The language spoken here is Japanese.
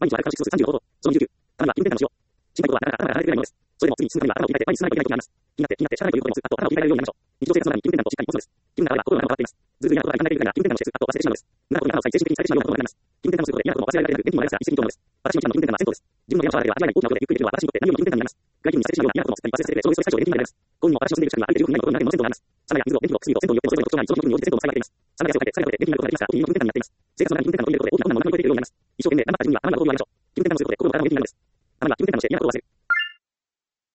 毎日は監視数35ほど。その29。たまには気分転換をしよう。心配事はなかなか離れてくれないものです。それでも次に進むためには頭を切り替えて毎日進まないといけない時があります。気になってしゃあないということでもす。あと頭を切り替えるようになりましょう。日常生活の中に気分転換としっかり持つのです。気分転換は心の中を変わっています。ずるずるなことが考えているから気分転換をしてあと忘れてしまうのです。無駄なことに頭を使い精神的に疲れてしまうようなことになります。気分転換をすることで嫌なことも忘れられるだけで元気にもなりますが、一石二鳥なのです。私の一番の気分転換は銭湯です。自分の部屋のシャワーだけでは味わえない大きな音でゆっくりできるのは私にとって何よりの気分転換になります。外気にされてしまうような嫌なこともすっかり忘れさせて、ちょうど最初で元気になります。今日も私の住んでいる近くには歩いて15分以内のことになっても銭湯があります。サウナや水を、電気を、薬を、銭湯によってもそれぞれの特徴があり、その気分に応じて銭湯の使い方があります。サウナで汗をかいて、サウナで汗をかいて元気になることで元気になっています。生活の中に気分転換が取り入れることで大きな困難を乗り越えていくようになります。一生懸命頑張った自分にはたまにはこういうことが起こるようになります。一生懸命頑張った自分にはたまにはこういうことが起こるようになります。気分転換をすることで心が体も元気になるのです。たまには気分転換をして嫌なことを忘れる。